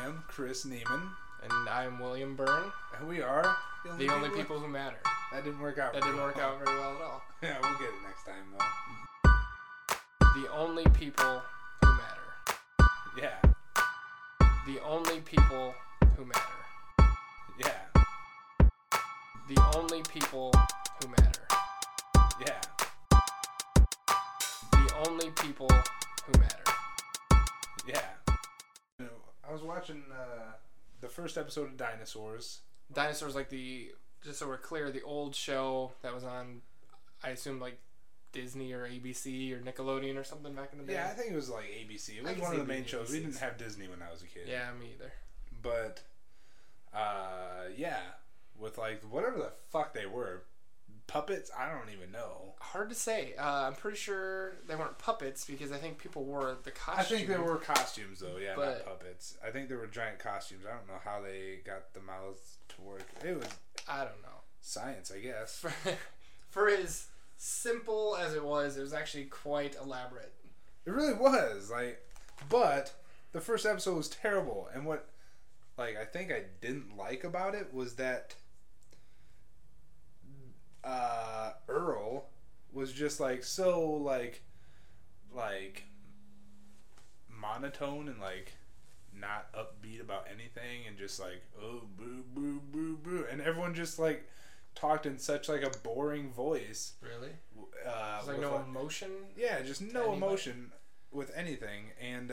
am Chris Neiman. And I'm William Byrne. And we are the only people who matter. That didn't work out. That didn't work out very well at all. Yeah, we'll get it next time, though. The only people who matter. Yeah. The only people who matter. Yeah. The only people who matter. Yeah. The only people who matter. Yeah. You know, I was watching the first episode of Dinosaurs. Dinosaurs, like just so we're clear, the old show that was on, I assume, like Disney or ABC or Nickelodeon or something back in the day. Yeah, I think it was like ABC. It was one of the main shows. We didn't have Disney when I was a kid. Yeah, me either. But, yeah, with like whatever the fuck they were. Puppets? I don't even know. Hard to say. I'm pretty sure they weren't puppets because I think people wore the costume. I think they were costumes, though. Yeah, but, not puppets. I think they were giant costumes. I don't know how they got the mouths to work. It was... I don't know. Science, I guess. For as simple as it was actually quite elaborate. It really was. But the first episode was terrible. And what, I think I didn't like about it was that... Earl was just so monotone and not upbeat about anything and just oh boo boo boo boo, and everyone just talked in such a boring voice. Really? There's no emotion? Yeah, just no emotion with anything, and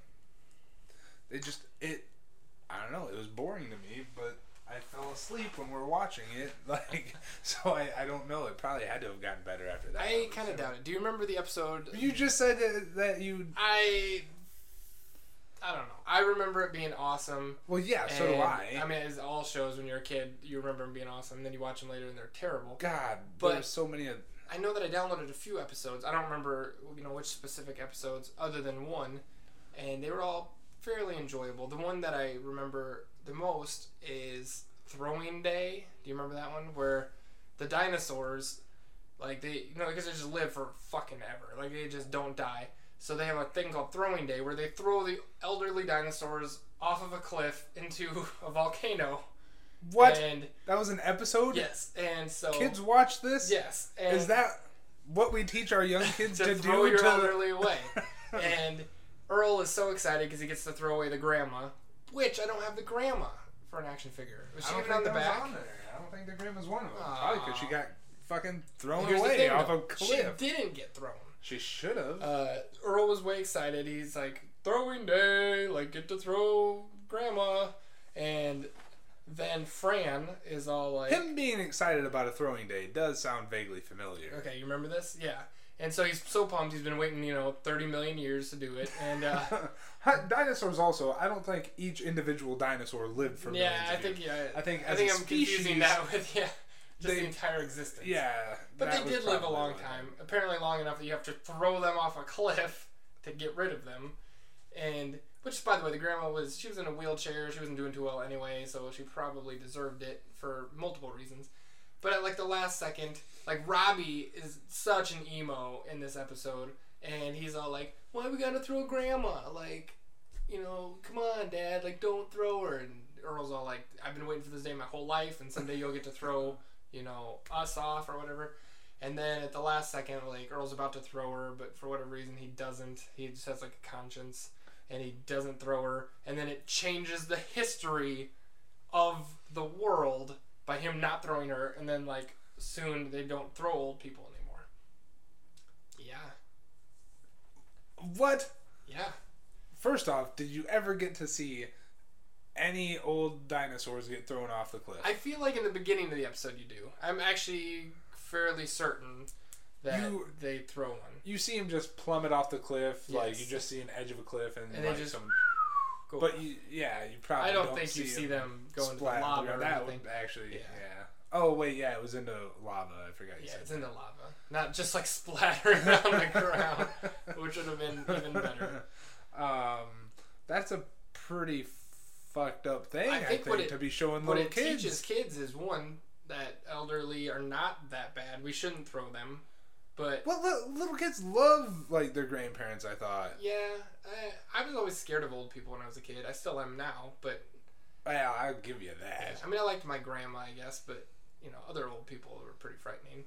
I don't know, it was boring to me, but I fell asleep when we were watching it, so I don't know. It probably had to have gotten better after that. I kind of doubt it. Do you remember the episode? You just said that you... I don't know. I remember it being awesome. Well, yeah, so do I. I mean, as all shows, when you're a kid, you remember them being awesome, and then you watch them later and they're terrible. God, but there's so many of... I know that I downloaded a few episodes. I don't remember, which specific episodes, other than one, and they were all fairly enjoyable. The one that I remember the most is Throwing Day. Do you remember that one? Where the dinosaurs, because they just live for fucking ever. They just don't die. So they have a thing called Throwing Day where they throw the elderly dinosaurs off of a cliff into a volcano. What? And that was an episode? Yes. And so... Kids watch this? Yes. And is that what we teach our young kids to do? Throw your elderly away. And Earl is so excited because he gets to throw away the grandma, which I don't have the grandma for an action figure. Was she even on the back? I don't think the grandma's one of them. Probably because she got fucking thrown Here's away the thing, off though. a cliff. She didn't get thrown. She should have. Earl was way excited. He's Throwing Day, get to throw grandma. And then Fran is all Him being excited about a throwing day does sound vaguely familiar. Okay, you remember this? Yeah. And so he's so pumped. He's been waiting, 30 million years to do it. And dinosaurs also, I don't think each individual dinosaur lived for millions of years. I think I'm confusing that with the entire existence. Yeah. But they did live a long time. Apparently long enough that you have to throw them off a cliff to get rid of them. And which, by the way, the grandma she was in a wheelchair. She wasn't doing too well anyway, so she probably deserved it for multiple reasons. But at the last second, Robbie is such an emo in this episode, and he's all why we gotta throw grandma? Come on, Dad, don't throw her. And Earl's all I've been waiting for this day my whole life, and someday you'll get to throw, us off or whatever. And then at the last second, Earl's about to throw her, but for whatever reason he doesn't. He just has a conscience, and he doesn't throw her. And then it changes the history of the world by him not throwing her, and then soon they don't throw old people anymore. Yeah. What? Yeah. First off, did you ever get to see any old dinosaurs get thrown off the cliff? I feel in the beginning of the episode you do. I'm actually fairly certain that they throw one. You see him just plummet off the cliff, yes. You just see an edge of a cliff and they just some... Go but you probably I don't think you see them go into the lava or that anything. Would actually, yeah. Oh wait, yeah, it was into lava. I forgot you said it's into lava, not just splattering on the ground, which would have been even better. That's a pretty fucked up thing. I think to be showing little kids. What it teaches kids is one, that elderly are not that bad. We shouldn't throw them. But well, little kids love like their grandparents. I thought. Yeah, I was always scared of old people when I was a kid. I still am now, but yeah, I'll give you that. Yeah. I mean, I liked my grandma, I guess, but other old people were pretty frightening.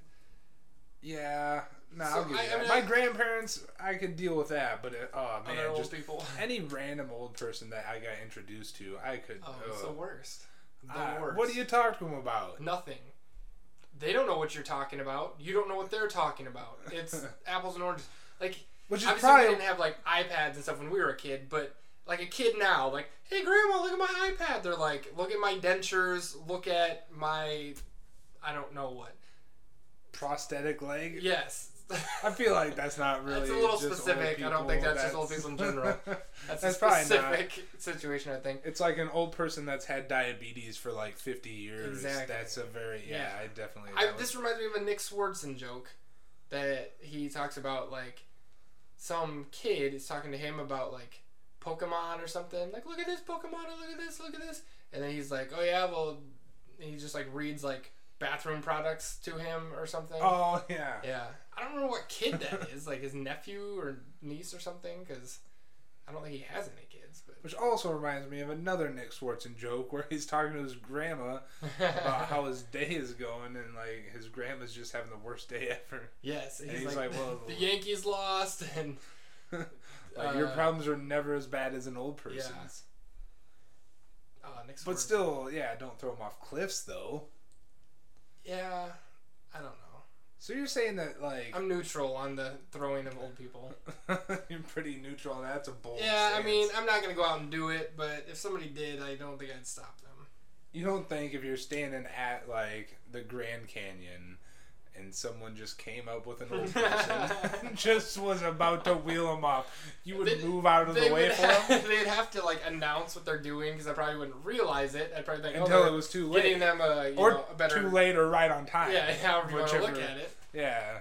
Yeah, no, So, I'll give you that. mean, My grandparents, I could deal with that, but oh man, other old just people. any random old person that I got introduced to, I could. Oh, it's the worst. What do you talk to them about? Nothing. They don't know what you're talking about. You don't know what they're talking about. It's apples and oranges. Like, which is obviously probably we didn't have like iPads and stuff when we were a kid, but like a kid now, like, hey grandma, look at my iPad. They're like, look at my dentures, look at my, I don't know what. Prosthetic leg? Yes. I feel like that's not really. That's a little just specific. I don't think that's just old people in general. That's a specific situation, I think. It's like an old person that's had diabetes for like 50 years. Exactly. That's a very I definitely. This reminds me of a Nick Swardson joke that he talks about, like some kid is talking to him about like Pokemon or something. Like, look at this Pokemon, and look at this, and then he's like, oh yeah, well, he just like reads like bathroom products to him or something. Oh yeah. Yeah. I don't know what kid that is, like his nephew or niece or something, because I don't think he has any kids. But which also reminds me of another Nick Swardson joke where he's talking to his grandma about how his day is going, and like his grandma's just having the worst day ever. Yes, and he's like, well, the Yankees lost, and like your problems are never as bad as an old person's. Yeah. Nick Swardson. But still, don't throw him off cliffs though. Yeah, I don't know. So you're saying that, like... I'm neutral on the throwing of old people. You're pretty neutral, and that's a bold Yeah, stance. I mean, I'm not going to go out and do it, but if somebody did, I don't think I'd stop them. You don't think if you're standing at, like, the Grand Canyon, and someone just came up with an old person, just was about to wheel them off, you would move out of the way for them? They'd have to, like, announce what they're doing, because I probably wouldn't realize it. I'd probably think, until it was too late. Getting them a better... too late or right on time. Yeah, however you want to look at it. Yeah.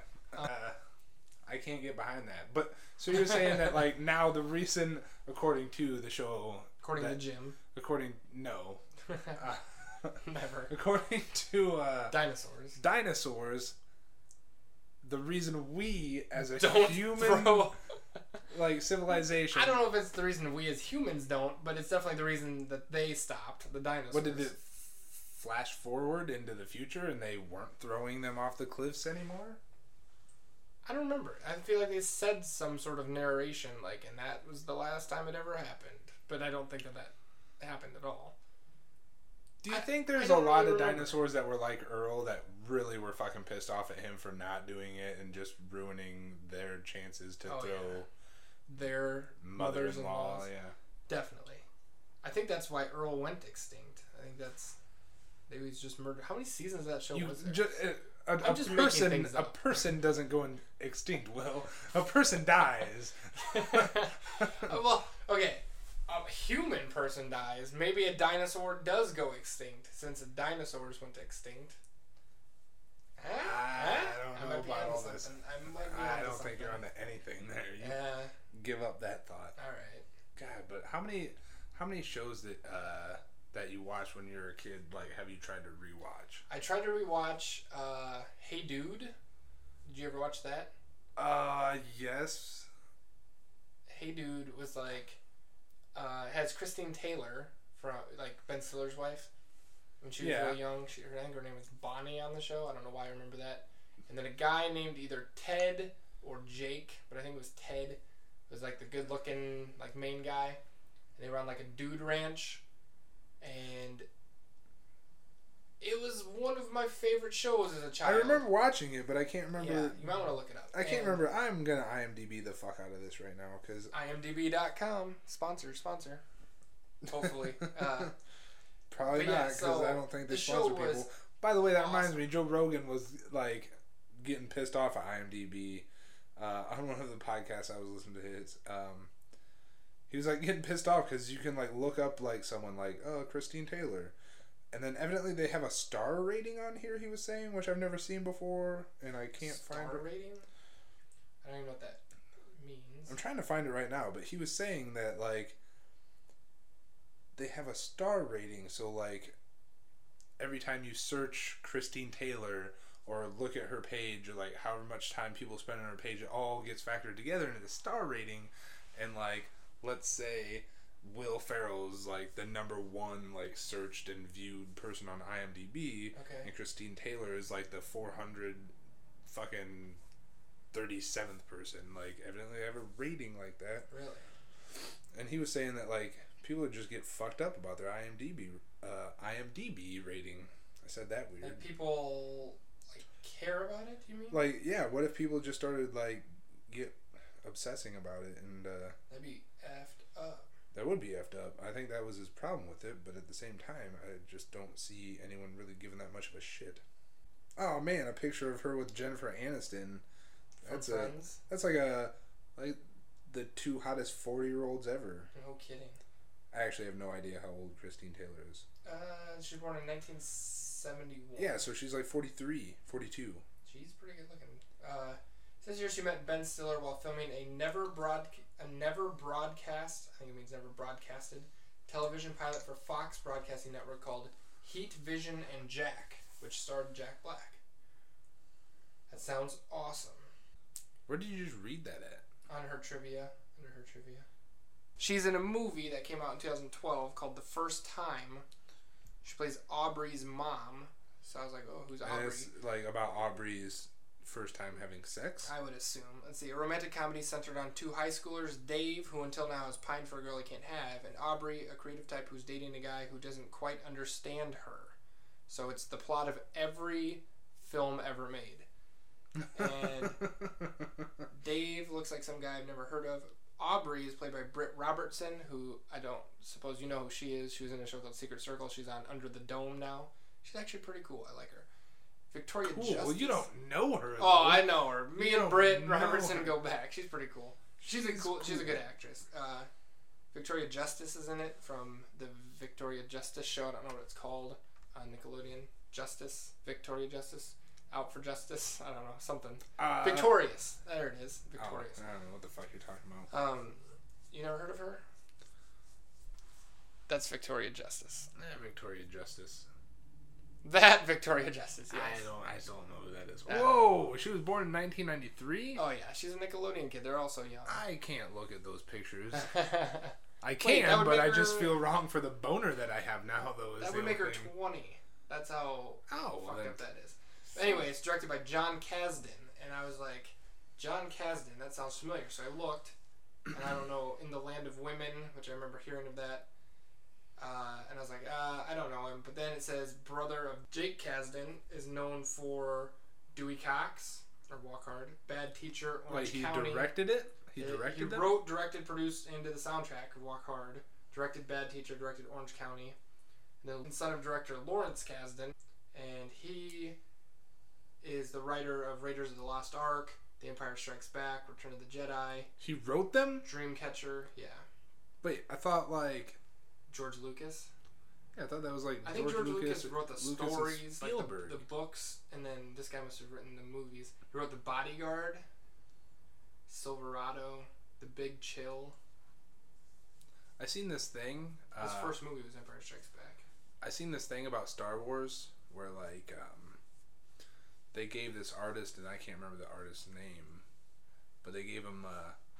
I can't get behind that. But, so you're saying that, like, now the reason, according to the show... According to Jim. No. Never. According to... Dinosaurs. The reason we, as a don't human... like, civilization... I don't know if it's the reason we as humans don't, but it's definitely the reason that they stopped, the dinosaurs. What did it flash forward into the future and they weren't throwing them off the cliffs anymore? I don't remember. I feel like they said some sort of narration, like, and that was the last time it ever happened. But I don't think that happened at all. Do you think there's a lot of dinosaurs that were like Earl that really were fucking pissed off at him for not doing it and just ruining their chances to throw their mother-in-law? Yeah, definitely. I think that's why Earl went extinct. I think that's maybe he's just murdered. How many seasons of that show was there? A person doesn't go extinct, Will. A person dies. Well, okay. A human person dies. Maybe a dinosaur does go extinct, since the dinosaurs went extinct. I don't know about all this. I don't think you're onto anything there. You give up that thought. All right. God, but how many shows that you watched when you were a kid, like, have you tried to rewatch? I tried to rewatch Hey Dude. Did you ever watch that? Yes. Hey Dude was like has Christine Taylor from like Ben Stiller's wife when she was really young. I think her name was Bonnie on the show. I don't know why I remember that. And then a guy named either Ted or Jake, but I think it was Ted, was like the good-looking like main guy. And they were on like a dude ranch, and it was one of my favorite shows as a child. I remember watching it, but I can't remember. Yeah, you might want to look it up. I can't remember. I'm gonna IMDb the fuck out of this right now because IMDb.com sponsor. Hopefully, probably not because I don't think they sponsor people. By the way, that reminds me. Joe Rogan was like getting pissed off at IMDb on one of the podcasts I was listening to his. He was like getting pissed off because you can like look up like someone like Christine Taylor. And then evidently they have a star rating on here, he was saying, which I've never seen before, and I can't find it. Star rating? I don't even know what that means. I'm trying to find it right now, but he was saying that, like, they have a star rating, so, like, every time you search Christine Taylor or look at her page, or like however much time people spend on her page, it all gets factored together into the star rating. And like, let's say Will Ferrell's like the #1 like searched and viewed person on IMDb, and Christine Taylor is like the 400 fucking 37th person. Like, evidently they have a rating like that. Really? And he was saying that like people would just get fucked up about their IMDb rating. I said that weird. Like, people like care about it? You mean? Like, yeah. What if people just started like get obsessing about it, and that'd be effed up. That would be effed up. I think that was his problem with it, but at the same time, I just don't see anyone really giving that much of a shit. Oh man, a picture of her with Jennifer Aniston. That's Friends? That's like the 2 hottest 40-year-olds ever. No kidding. I actually have no idea how old Christine Taylor is. She was born in 1971. Yeah, so she's like 43, 42. She's pretty good looking. It says here she met Ben Stiller while filming a never broadcast, I think it means never broadcasted, television pilot for Fox Broadcasting Network called Heat, Vision, and Jack, which starred Jack Black. That sounds awesome. Where did you just read that at? Under her trivia. She's in a movie that came out in 2012 called The First Time. She plays Aubrey's mom. So I was like, oh, who's Aubrey? And it's like about Aubrey's first time having sex? I would assume. Let's see. A romantic comedy centered on 2 high schoolers, Dave, who until now has pined for a girl he can't have, and Aubrey, a creative type who's dating a guy who doesn't quite understand her. So it's the plot of every film ever made. And Dave looks like some guy I've never heard of. Aubrey is played by Britt Robertson, who I don't suppose you know who she is. She was in a show called Secret Circle. She's on Under the Dome now. She's actually pretty cool. I like her. Victoria Justice. Well, you don't know her, though. Oh, I know her. Me and Britt Robertson go back. She's pretty cool. She's a good actress. Victoria Justice is in it from the Victoria Justice show. I don't know what it's called on Nickelodeon. Victoria Justice. Out for Justice. I don't know, something. Victorious. There it is. Victorious. I don't know what the fuck you're talking about. You never heard of her? That's Victoria Justice. Victoria Justice. That Victoria Justice. Yes. I don't know who that is. Whoa! She was born in 1993. Oh yeah, she's a Nickelodeon kid. They're all so young. I can't look at those pictures. I can, but I just feel wrong for the boner that I have now, though. That would make her 20. That's how fucked up that is. Anyway, it's directed by John Kasdan, and I was like, John Kasdan, that sounds familiar. So I looked, and I don't know, In the Land of Women, which I remember hearing of that, and I was like, I don't know him. But then it says, brother of Jake Kasdan, is known for Dewey Cox, or Walk Hard, Bad Teacher, Orange County. He directed it? He wrote, directed, produced, and did the soundtrack of Walk Hard, directed Bad Teacher, directed Orange County, and then son of director Lawrence Kasdan, and he is the writer of Raiders of the Lost Ark, The Empire Strikes Back, Return of the Jedi. He wrote them? Dreamcatcher, yeah. Wait, I thought like George Lucas. Yeah, I thought that was like I think George Lucas wrote the stories, like the books, and then this guy must have written the movies. He wrote The Bodyguard, Silverado, The Big Chill. I seen this thing. His first movie was Empire Strikes Back. I seen this thing about Star Wars where like they gave this artist, and I can't remember the artist's name, but they gave him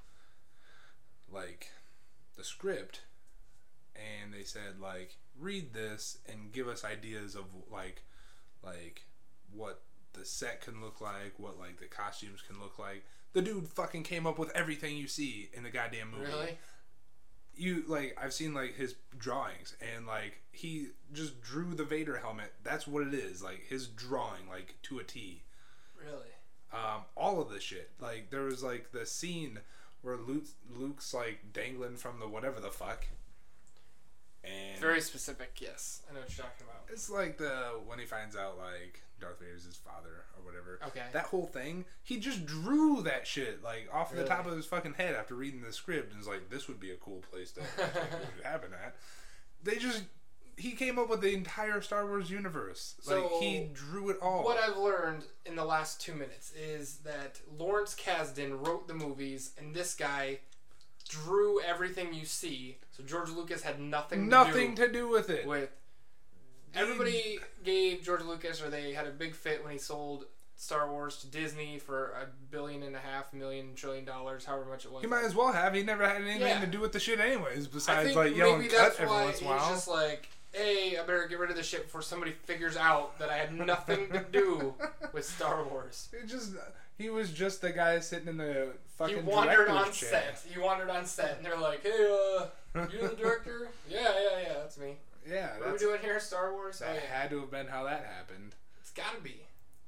like the script, and they said like, read this and give us ideas of like what the set can look like, what like the costumes can look like. The dude fucking came up with everything you see in the goddamn movie. Really? I've seen like his drawings, and like he just drew the Vader helmet. That's what it is. Like his drawing, like to a T. Really? All of this shit. Like there was like the scene where Luke's like dangling from the whatever the fuck. And very specific. Yes, I know what you're talking about. It's like when he finds out like Darth Vader's his father or whatever. Okay. That whole thing, he just drew that shit like off the top of his fucking head after reading the script, and was like, this would be a cool place to happen at. He came up with the entire Star Wars universe. So like he drew it all. What I've learned in the last 2 minutes is that Lawrence Kasdan wrote the movies, and this guy drew everything you see. So George Lucas had nothing to do with it. Everybody gave George Lucas, or they had a big fit when he sold Star Wars to Disney for $1.5 billion, $1 trillion, however much it was. He might as well have. He never had anything to do with the shit anyways, besides like yelling cut every once in a while. He's just like, hey, I better get rid of this shit before somebody figures out that I had nothing to do with Star Wars. He was just the guy sitting in the fucking He wandered on chair. set. He wandered on set, and they're like, hey, you the director? Yeah, that's me. Yeah. What are we doing here, Star Wars? That had to have been how that happened. It's gotta be.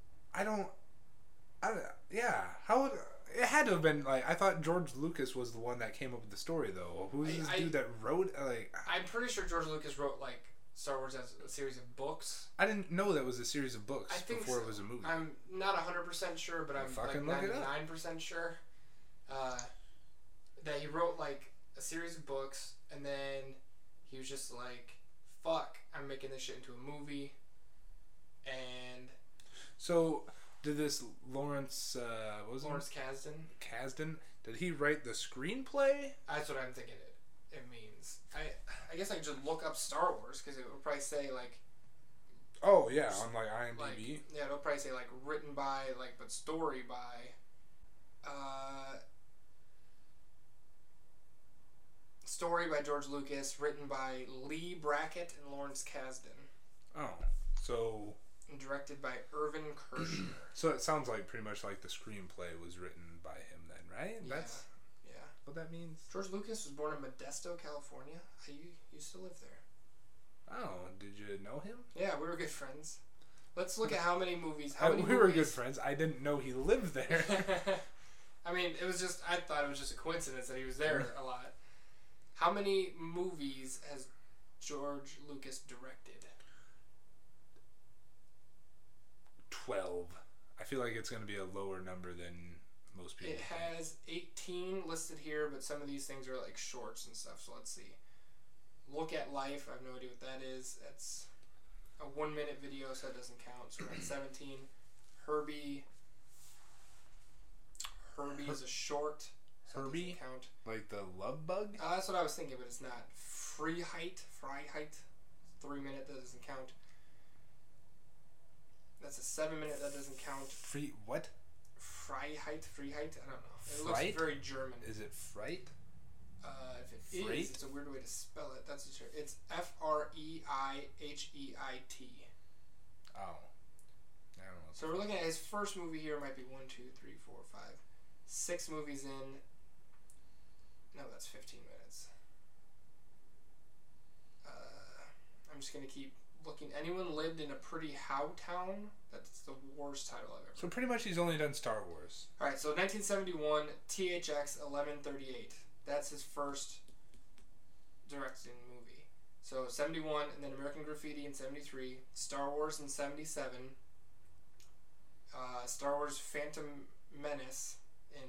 Yeah. It had to have been, like, I thought George Lucas was the one that came up with the story, though. Who's this dude that wrote, like... I'm pretty sure George Lucas wrote, like, Star Wars as a series of books. I didn't know that was a series of books before it was a movie. I'm not 100% sure, but I'm like 99% sure that he wrote, like, a series of books, and then he was just like, fuck, I'm making this shit into a movie. And... So... Did this Lawrence Kasdan, did he write the screenplay? That's what I'm thinking it means. I guess I could just look up Star Wars, because it would probably say, like... Oh, yeah, on, like, IMDb. It'll probably say, like, written by, like, but story by... Story by George Lucas, written by Lee Brackett and Lawrence Kasdan. Oh, so... And directed by Irvin Kershner. So it sounds like pretty much like the screenplay was written by him then, right? Yeah. That's what that means? George Lucas was born in Modesto, California. I used to live there. Oh, did you know him? Yeah, we were good friends. Let's look at how many movies... we were good friends. I didn't know he lived there. I mean, I thought it was just a coincidence that he was there a lot. How many movies has George Lucas directed? 12. I feel like it's going to be a lower number than most people think. It has 18 listed here, but some of these things are like shorts and stuff, so let's see. Look at Life, I have no idea what that is. That's a 1-minute video, so that doesn't count. So we're at 17. Herbie is a short. So Herbie? Count. Like the love bug? That's what I was thinking, but it's not. Freiheit. 3-minute, that doesn't count. That's a 7-minute, that doesn't count. What? Freiheit, I don't know. It Fright? Looks very German. Is it Fright? If it is, it's a weird way to spell it. That's for sure. It's Freiheit. Oh. I don't know. So we're looking at his first movie here. Might be 1, 2, 3, 4, 5, 6 movies in. No, that's 15 minutes. I'm just gonna keep looking. Anyone lived in a pretty how town? That's the worst title I've ever. So pretty much he's only done Star Wars. All right. So 1971, THX 1138. That's his first directing movie. So 71, and then American Graffiti in 73, Star Wars in 77, Star Wars Phantom Menace in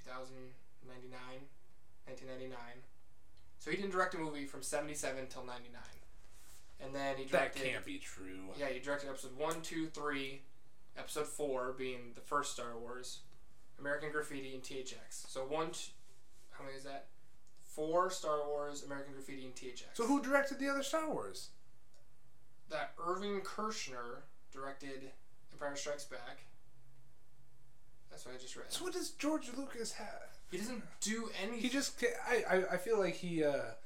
1999. So he didn't direct a movie from 77 till 99. And then he directed... That can't be true. Yeah, he directed episode 1, 2, 3, episode 4 being the first Star Wars, American Graffiti, and THX. So how many is that? 4 Star Wars, American Graffiti, and THX. So who directed the other Star Wars? That Irvin Kershner directed Empire Strikes Back. That's what I just read. So what does George Lucas have? He doesn't do anything. He just... I feel like he...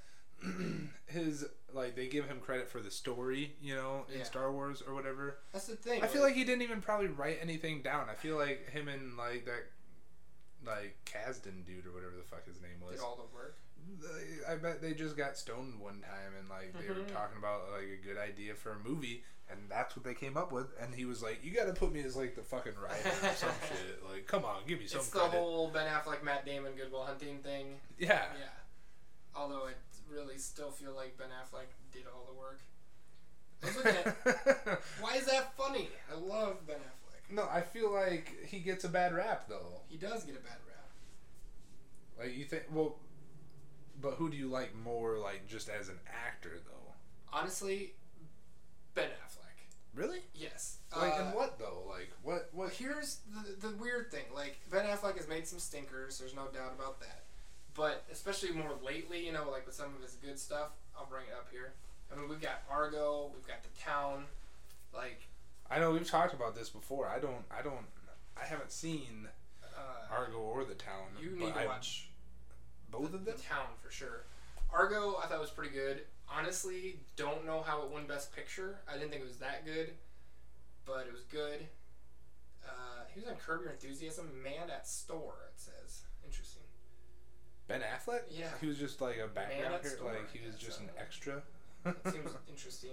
they give him credit for the story, in Star Wars or whatever. That's the thing. I feel like he didn't even probably write anything down. I feel like him and that Kasdan dude or whatever the fuck his name was did all the work. I bet they just got stoned one time and they were talking about a good idea for a movie, and that's what they came up with. And he was like, "You got to put me as the fucking writer or some shit. Like, come on, give me some credit." It's the whole Ben Affleck, Matt Damon, Good Will Hunting thing. Yeah. Yeah. Although I really still feel like Ben Affleck did all the work. I was looking at, why is that funny? I love Ben Affleck. No, I feel like he gets a bad rap though. He does get a bad rap. Like you think, but who do you like more, just as an actor though? Honestly, Ben Affleck. Really? Yes. And what though? What? Well, here's the weird thing. Ben Affleck has made some stinkers. There's no doubt about that. But especially more lately, with some of his good stuff, I'll bring it up here. I mean, we've got Argo, we've got The Town, I know we've talked about this before. I don't I haven't seen Argo or The Town. You need to watch both of them? The Town, for sure. Argo, I thought was pretty good. Honestly, don't know how it won Best Picture. I didn't think it was that good, but it was good. He was on Curb Your Enthusiasm. Man at Store, it says. Interesting. Ben Affleck? Yeah. He was just like a background character, like he was just an extra. It seems interesting.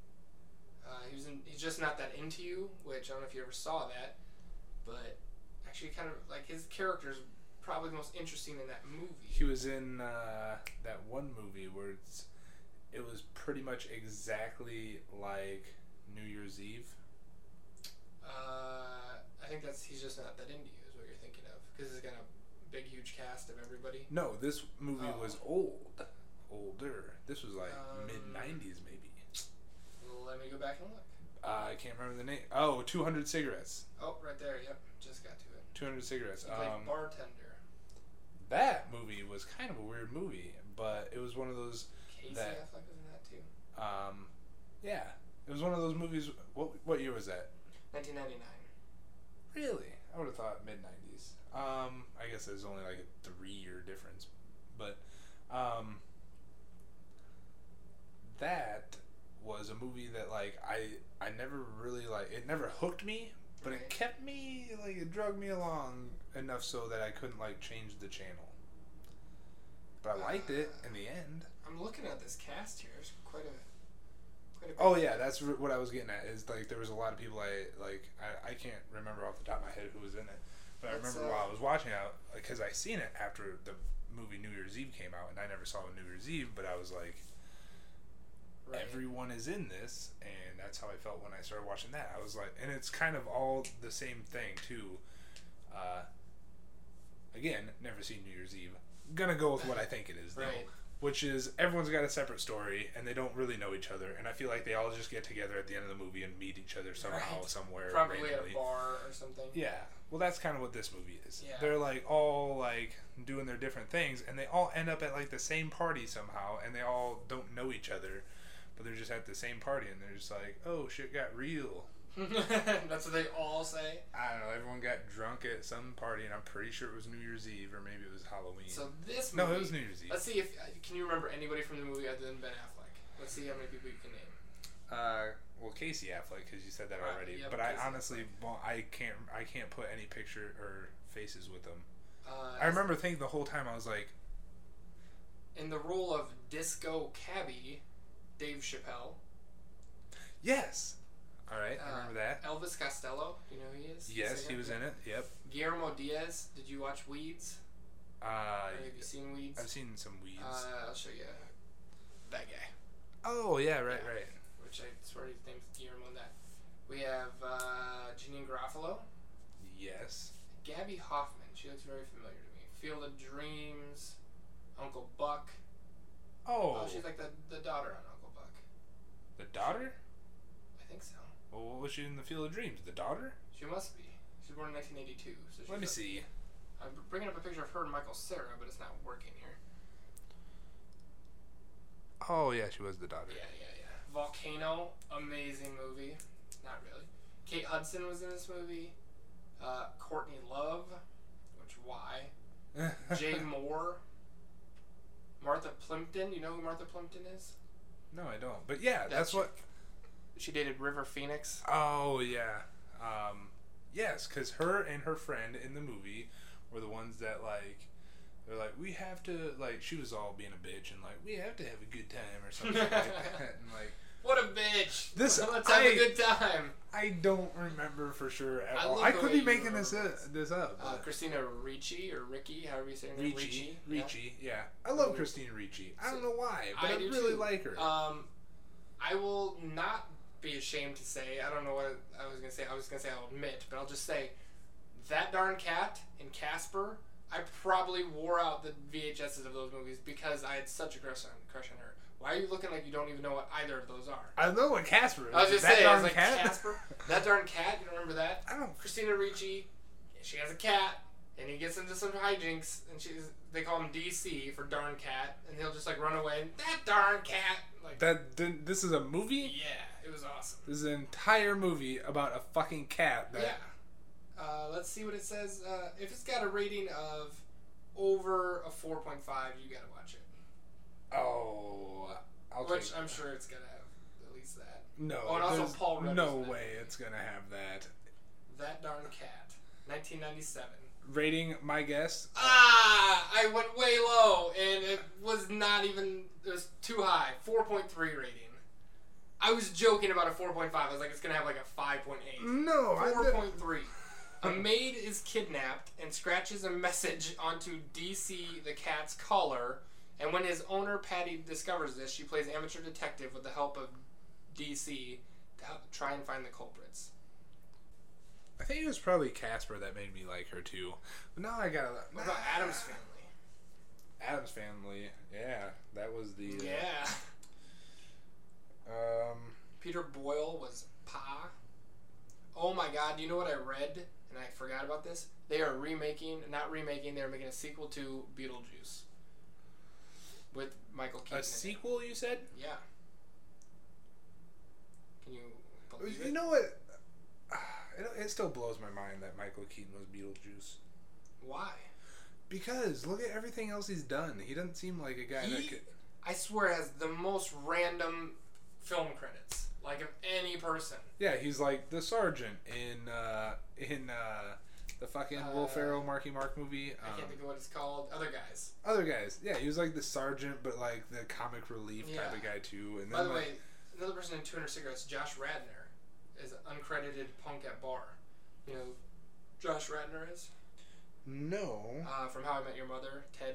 He's just not that into you, which I don't know if you ever saw that, but actually kind of like his character's probably the most interesting in that movie. He was in that one movie where it was pretty much exactly like New Year's Eve. I think he's just not that into you is what you're thinking of, because it's got a big huge cast of everybody. No, this movie was older. This was like mid-90s maybe. Let me go back and look. I can't remember the name. Oh, 200 Cigarettes. Oh, right there. Yep, just got to it. 200 Cigarettes. He played bartender. That movie was kind of a weird movie, but it was one of those. Casey Affleck was in that too. Yeah, it was one of those movies. What year was that? 1999. Really? I would have thought mid-90s. I guess there's only like a 3-year difference, but that was a movie that like I never really like. It never hooked me, but it kept me like it drug me along enough so that I couldn't like change the channel. But I liked it in the end. I'm looking at this cast here. There's quite a Oh yeah, that's what I was getting at. Is like there was a lot of people I can't remember off the top of my head who was in it, but I remember while I was watching it, because I seen it after the movie New Year's Eve came out, and I never saw New Year's Eve, but I was like, everyone is in this, and that's how I felt when I started watching that. I was like, and it's kind of all the same thing too. Again, never seen New Year's Eve. Gonna go with what I think it is though. Which is everyone's got a separate story and they don't really know each other, and I feel like they all just get together at the end of the movie and meet each other somehow, somewhere. Probably randomly. At a bar or something. Yeah. Well, that's kind of what this movie is. Yeah. They're like all like doing their different things, and they all end up at like the same party somehow, and they all don't know each other, but they're just at the same party, and they're just like, oh, shit got real. That's what they all say. I don't know. Everyone got drunk at some party, and I'm pretty sure it was New Year's Eve, or maybe it was Halloween. So this movie... No, it was New Year's Eve. Let's see if... Can you remember anybody from the movie other than Ben Affleck? Let's see how many people you can name. Well, Casey Affleck, because you said that already. Yep, but I honestly, I can't put any picture or faces with them. I remember thinking the whole time, I was like... In the role of Disco Cabbie, Dave Chappelle. Yes! Alright, I remember that. Elvis Costello, do you know who he is? Yes, he was in it, yep. Guillermo Diaz, did you watch Weeds? Or have you seen Weeds? I've seen some Weeds. I'll show you that guy. Oh, yeah, right. Which I swear his name's Guillermo in that. We have Janine Garofalo. Yes. Gabby Hoffman, she looks very familiar to me. Field of Dreams, Uncle Buck. Oh, she's like the daughter on Uncle Buck. The daughter? I think so. Well, what was she in the Field of Dreams? The daughter? She must be. She was born in 1982. So Let me see. I'm bringing up a picture of her and Michael Cera, but it's not working here. Oh, yeah, she was the daughter. Yeah. Volcano, amazing movie. Not really. Kate Hudson was in this movie. Courtney Love, which why? Jay Moore. Martha Plimpton. You know who Martha Plimpton is? No, I don't. But yeah, that's what... She dated River Phoenix. Oh, yeah. Yes, because her and her friend in the movie were the ones that, like... They're like, we have to... Like, she was all being a bitch and, like, we have to have a good time or something like that. And, like... What a bitch! Let's have a good time. I don't remember for sure at all. I could be making this up. Christina Ricci, or Ricky, however you say her name. Ricci, yeah. I love Christina Ricci. I don't know why, but I really like her. I will not be ashamed to say, I don't know what I was going to say. I was going to say I'll admit, but I'll just say, that darn cat in Casper, I probably wore out the VHSs of those movies because I had such a crush on her. Why are you looking like you don't even know what either of those are? I know what Casper is. I was just saying, I was like, Casper? That darn cat? You don't remember that? I don't. Christina Ricci, she has a cat, and he gets into some hijinks, and they call him DC for darn cat, and he'll just, like, run away, and that darn cat! Like, this is a movie? Yeah, it was awesome. This is an entire movie about a fucking cat. Yeah. Let's see what it says. If it's got a rating of over a 4.5, you gotta watch it. Oh, Which I'm sure it's gonna have at least that. No, oh, and also Paul Rudd. No way it's gonna have that. That Darn Cat, 1997. Rating, my guess. I went way low, and it was not even. It was too high. 4.3 rating. I was joking about a 4.5. I was like, it's gonna have like a 5.8. No, 4.3. A maid is kidnapped and scratches a message onto DC the cat's collar, and when his owner Patty discovers this, she plays amateur detective with the help of DC to try and find the culprits. I think it was probably Casper that made me like her too. But now I gotta. What about Addams Family? Addams Family, yeah, that was the. Yeah. Peter Boyle was Pa. Oh my God! Do you know what I read? And I forgot about this. They are not remaking. They are making a sequel to Beetlejuice with Michael Keaton. A sequel, you said? Yeah. Can you believe it? You know what? It still blows my mind that Michael Keaton was Beetlejuice. Why? Because look at everything else he's done. He doesn't seem like a guy that could. I swear, has the most random film credits, like of any person. Yeah, he's like the sergeant in the fucking Will Ferrell Marky Mark movie. I can't think of what it's called. Other guys. Yeah, he was like the sergeant, but like the comic relief type of guy too. And then, by the way, another person in 200 Cigarettes, Josh Radnor, is uncredited punk at bar. You know who Josh Radnor is? No. From How I Met Your Mother, Ted.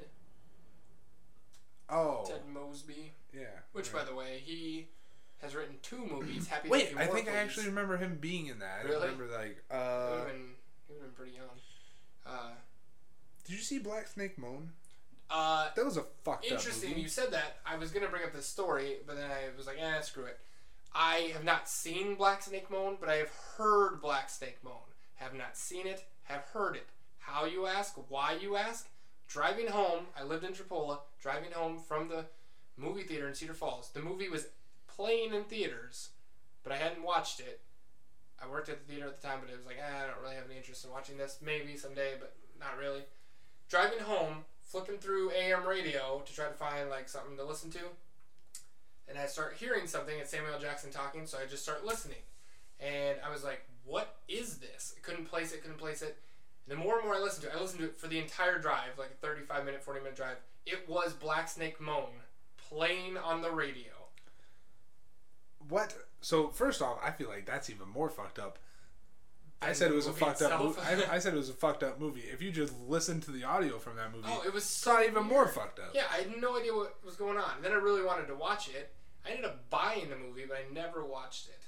Oh. Ted Mosby. Yeah. Which, by the way, he has written 2 movies. Happy Wait, Days, I think Please. I actually remember him being in that. Really? I remember like. He would have been pretty young. Did you see Black Snake Moan? That was a fucked up interesting. movie. You said that. I was gonna bring up this story, but then I was like, screw it. I have not seen Black Snake Moan, but I have heard Black Snake Moan. Have not seen it. Have heard it. How, you ask? Why, you ask? Driving home, I lived in Tripola. Driving home from the movie theater in Cedar Falls. The movie was playing in theaters, but I hadn't watched it. I worked at the theater at the time, but it was like, I don't really have any interest in watching this. Maybe someday, but not really. Driving home, flipping through AM radio to try to find like something to listen to, and I start hearing something. It's Samuel Jackson talking, so I just start listening, and I was like, "What is this?" I couldn't place it. And the more and more I listened to it for the entire drive, like a 35-minute, 40-minute drive. It was Black Snake Moan playing on the radio. What? So first off, I feel like that's even more fucked up. I said it was a fucked up movie. I said it was a fucked up movie. If you just listen to the audio from that movie, it was it's not even more fucked up. Yeah, I had no idea what was going on. Then I really wanted to watch it. I ended up buying the movie, but I never watched it.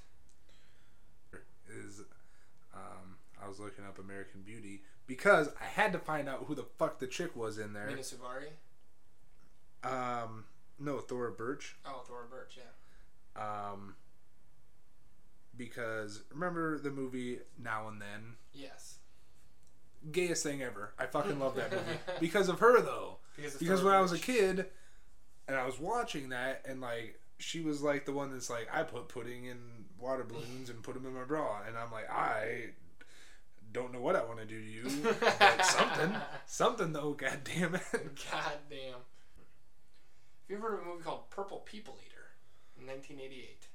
I was looking up American Beauty because I had to find out who the fuck the chick was in there. Mina Suvari? No, Thora Birch. Oh, Thora Birch, yeah. Because remember the movie Now and Then? Yes. Gayest thing ever. I fucking love that movie. Because of her, though. Because when I was a kid and I was watching that, and like she was like the one that's like, I put pudding in water balloons and put them in my bra, and I'm like, I don't know what I want to do to you, but something though. God damn it. God damn. Have you ever heard of a movie called Purple People Eater in 1988?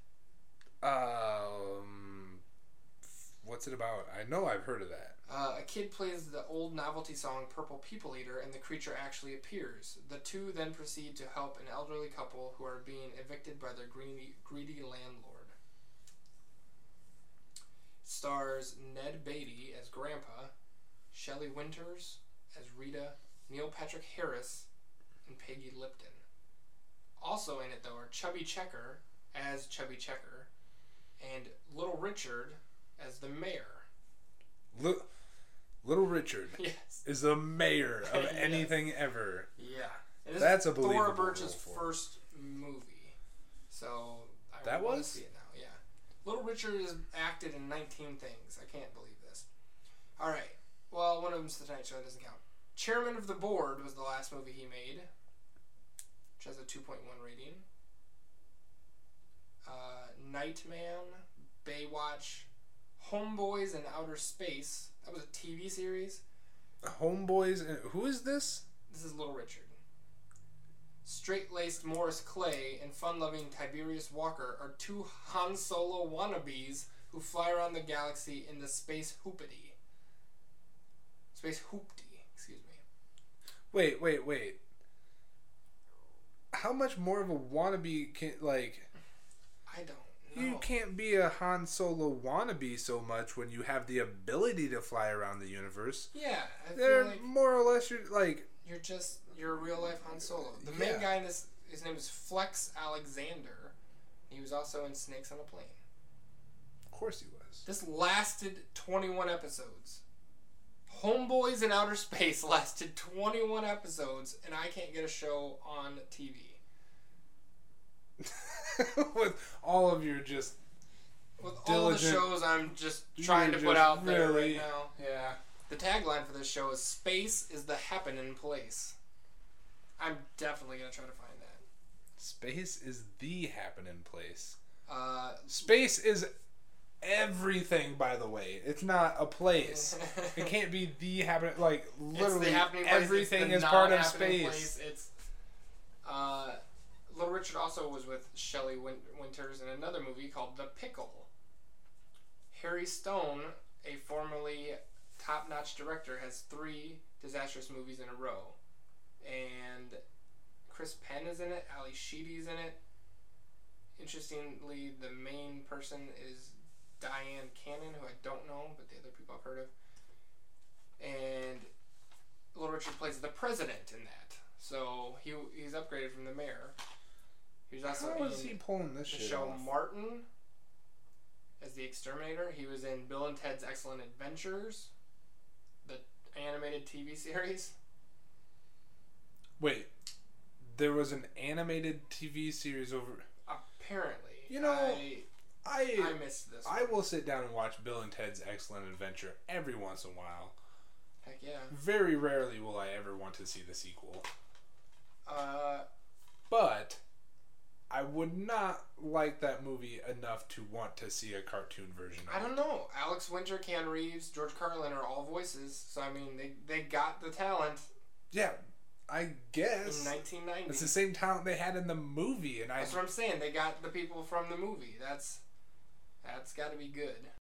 What's it about? I know I've heard of that. A kid plays the old novelty song Purple People Eater, and the creature actually appears. The two then proceed to help an elderly couple who are being evicted by their greedy landlord. Stars Ned Beatty as Grandpa, Shelley Winters as Rita, Neil Patrick Harris, and Peggy Lipton. Also in it, though, are Chubby Checker as Chubby Checker, and Little Richard as the mayor. Little Richard is the mayor of anything ever. Yeah. And this That's is a believable Thora Birch's role for first movie. So I want to see it now, yeah. Little Richard has acted in 19 things. I can't believe this. Alright. Well, one of them's The Tonight Show. That doesn't count. Chairman of the Board was the last movie he made, which has a 2.1 rating. Nightman, Baywatch, Homeboys in Outer Space, That was a TV series. Homeboys. Who is this? This is Little Richard. Straight-laced Morris Clay and fun-loving Tiberius Walker are two Han Solo wannabes who fly around the galaxy in the Space Hoopty. Excuse me. Wait. How much more of a wannabe can, like... I don't know. You can't be a Han Solo wannabe so much when you have the ability to fly around the universe. Yeah. They're like more or less, You're a real-life Han Solo. The main guy in this, his name is Flex Alexander. He was also in Snakes on a Plane. Of course he was. This lasted 21 episodes. Homeboys in Outer Space lasted 21 episodes, and I can't get a show on TV. With all of your just with all the shows I'm just trying to put out there right now. Yeah. The tagline for this show is "Space is the happening place." I'm definitely gonna try to find that. Space is the happening place. Space is everything, by the way. It's not a place. It can't be the happening. Like literally, everything is part of space. Place. It's Little Richard also was with Shelley Winters in another movie called The Pickle. Harry Stone, a formerly top-notch director, has 3 disastrous movies in a row. And Chris Penn is in it. Ali Sheedy's in it. Interestingly, the main person is Diane Cannon, who I don't know, but the other people I've heard of. And Little Richard plays the president in that. So he's upgraded from the mayor. He was also How is he pulling this the shit show off? Martin as the exterminator. He was in Bill and Ted's Excellent Adventures, the animated TV series. Wait, there was an animated TV series over... Apparently. You know, I missed this one. I will sit down and watch Bill and Ted's Excellent Adventure every once in a while. Heck yeah. Very rarely will I ever want to see the sequel. But I would not like that movie enough to want to see a cartoon version of it. I don't know. Alex Winter, Keanu Reeves, George Carlin are all voices. So, I mean, they got the talent. Yeah, I guess. In 1990. It's the same talent they had in the movie. And that's what I'm saying. They got the people from the movie. That's got to be good.